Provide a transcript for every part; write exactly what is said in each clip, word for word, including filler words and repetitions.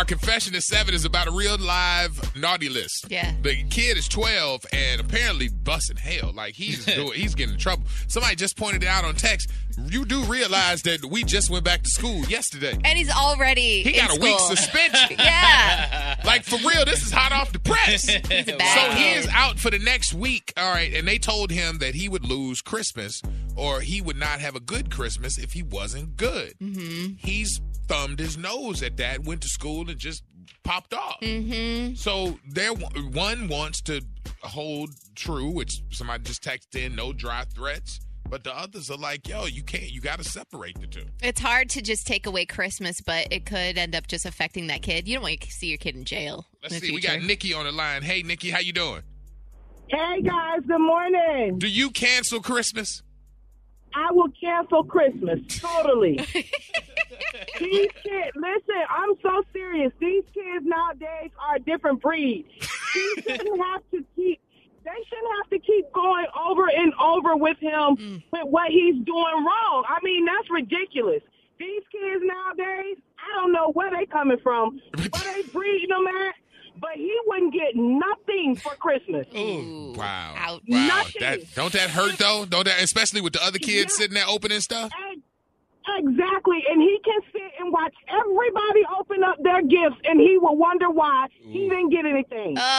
our confession at seven is about a real live naughty list. Yeah. The kid is twelve and apparently busting hell. Like he's doing, he's getting in trouble. Somebody just pointed it out on text. You do realize that we just went back to school yesterday. And he's already He in got a school. week suspension. Yeah. Like, for real, this is hot off the press. He's a So bad he kid. is out for the next week. All right, and they told him that he would lose Christmas or he would not have a good Christmas if he wasn't good. Mm-hmm. He's thumbed his nose at that, went to school and just popped off. Mm-hmm. So there, one wants to hold true, which somebody just texted in, no dry threats. But the others are like, yo, you can't. You got to separate the two. It's hard to just take away Christmas, but it could end up just affecting that kid. You don't want to see your kid in jail. Let's in the see. We future. got Nikki on the line. Hey, Nikki, how you doing? Hey, guys, good morning. Do you cancel Christmas? I will cancel Christmas, totally. These kids, listen, I'm so serious. These kids nowadays are a different breed. They shouldn't have to keep, they shouldn't have to keep going over and over with him mm. with what he's doing wrong. I mean, that's ridiculous. These kids nowadays, I don't know where they coming from, where they breeding them at. But he wouldn't get nothing for Christmas. Ooh, wow. Ouch. Wow. Nothing. That, don't that hurt, though? Don't that, especially with the other kids Yeah. sitting there opening stuff? Exactly. And he can sit and watch everybody open up their gifts, and he will wonder why Ooh. he didn't get anything. Oh,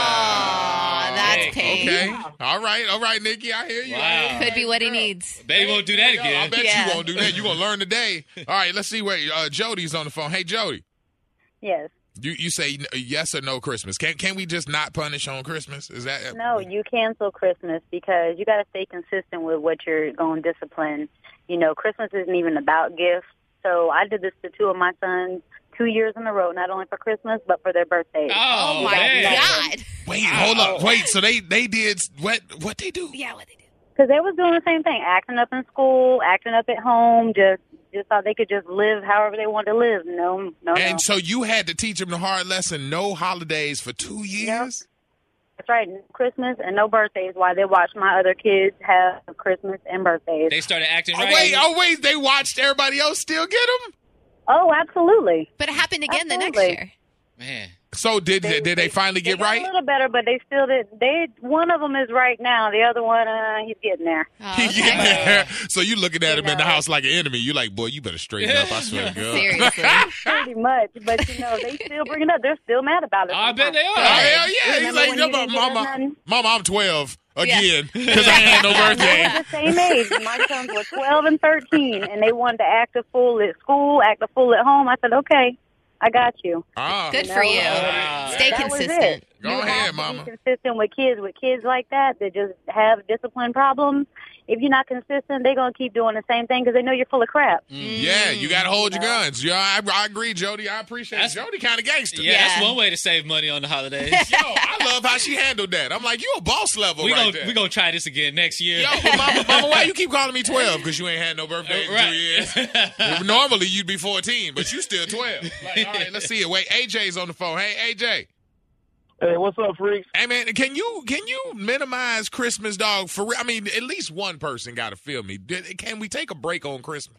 wow. that's pain. Okay. Yeah. All right. All right, Nikki. I hear you. Wow. Could be what he needs. They won't do that again. I bet Yeah. you won't do that. You're going to learn today. All right. Let's see where uh, Jody's on the phone. Hey, Jody. Yes. You you say yes or no Christmas. Can can we just not punish on Christmas? Is that No, you cancel Christmas because you got to stay consistent with what you're going to discipline. You know, Christmas isn't even about gifts. So I did this to two of my sons two years in a row, not only for Christmas, but for their birthdays. Oh, Oh, my man. God. Wait, hold up. Wait, so they, they did what what they do? Yeah, what they do. Because they was doing the same thing, acting up in school, acting up at home, just just thought they could just live however they wanted to live. No, no, And no. so you had to teach them the hard lesson, no holidays for two years? That's right, no Christmas and no birthdays while they watch my other kids have Christmas and birthdays. They started acting Oh, right. wait, oh, wait, they watched everybody else still get them? Oh, absolutely. But it happened again the next Absolutely. year. Man. So did they, did they finally get they got right? a little better, but they still did. They One of them is right now. The other one, uh, he's getting there. Oh, He okay. getting there. So you looking at him in the know. house like an enemy. You like, boy, you better straighten up. I swear to God. Seriously. Pretty much. But, you know, they still bring it up. They're still mad about it. I bet they Oh, are. hell yeah. He's Remember like, when no, you didn't get mama, nothing? mama, I'm twelve Yeah. again because I had no They birthday. were the same age. My sons were twelve and thirteen, and they wanted to act a fool at school, act a fool at home. I said, okay, I got you. Ah, Good You for know, you. uh, Stay that was consistent. it. Go you ahead, have to mama. Be consistent with kids. With kids like that that just have discipline problems. If you're not consistent, they're gonna keep doing the same thing because they know you're full of crap. yeah, you got to hold your guns. Yeah, I, I agree, Jody. I appreciate it. That's- Jody kind of gangster. Yeah, Yeah. that's one way to save money on the holidays. Yo, I love how she handled that. I'm like, you a boss level we right gonna there. we gonna try this again next year. Yo, but mama, mama, why you keep calling me twelve? Because you ain't had no birthday in two Right. years. Normally, you'd be fourteen, but you still twelve. Like, all right, let's see it. Wait, A J's on the phone. Hey, A J. Hey, what's up, freaks? Hey, man, can you can you minimize Christmas, dog? For real? I mean, at least one person got to feel me. Did- Can we take a break on Christmas?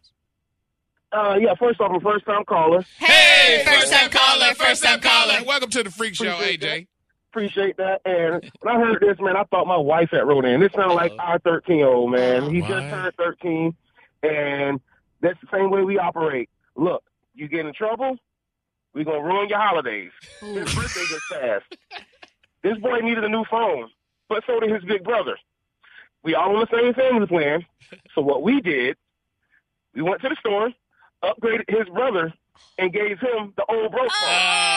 Uh, yeah, first off, I'm a first-time caller. Hey, first time caller, first time caller. Welcome to the Freak Show, A J. Appreciate that. And when I heard this, man, I thought my wife had wrote in. This sounded like our thirteen-year-old, man. He What? just turned thirteen, and that's the same way we operate. Look, you get in trouble, we're going to ruin your holidays. His birthday just passed. This boy needed a new phone, but so did his big brother. We all on the same family plan. So what we did, we went to the store, upgraded his brother, and gave him the old broke phone.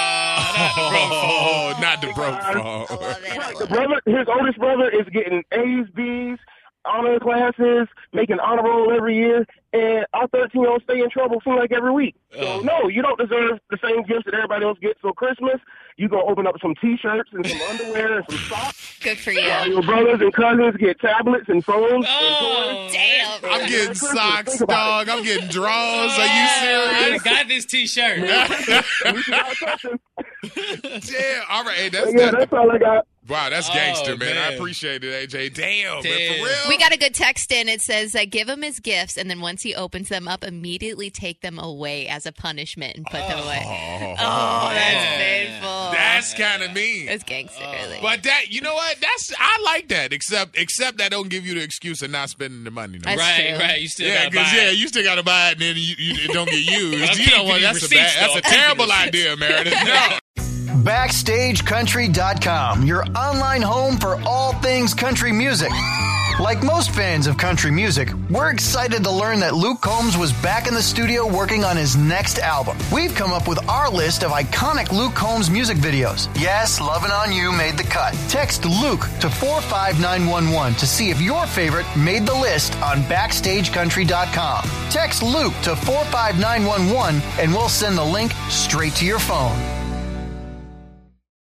Oh, not the broke I phone. love it. I Right, love the it. brother, his oldest brother is getting A's, B's, honor classes, making honor roll every year, and our thirteen-year-old stay in trouble seem like every week. So, Uh. no, you don't deserve the same gifts that everybody else gets for Christmas. You going to open up some T-shirts and some underwear and some socks. Good for While you. your brothers and cousins get tablets and phones Oh, and toys. Damn. I'm getting socks, dog. I'm getting drawers. Are you I serious? got this T-shirt. At least you got something. Yeah. All right. Hey, that's Yeah, that. that's all I got. Wow, that's Oh, gangster, man. man. I appreciate it, A J. Damn, man, Damn. for real. We got a good text in. It says, uh, give him his gifts, and then once he opens them up, immediately take them away as a punishment and put them away. Oh, that's painful. That's kind of mean. That's gangster, really. But that, you know what? That's I like that. Except, except that don't give you the excuse of not spending the money. No. That's Right, true. right. You still Yeah, got to because buy yeah, it. you still got to buy it, and then you, you, it don't get used. I'm you know what? keeping That's a receipts, bad, that's though. a I'm keeping terrible receipts. idea, Meredith. No. Backstage Country dot com, your online home for all things country music. Like most fans of country music, we're excited to learn that Luke Combs was back in the studio working on his next album. We've come up with our list of iconic Luke Combs music videos. Yes, Lovin' On You made the cut. Text Luke to four five nine one one to see if your favorite made the list on Backstage Country dot com. Text Luke to four five nine one one and we'll send the link straight to your phone.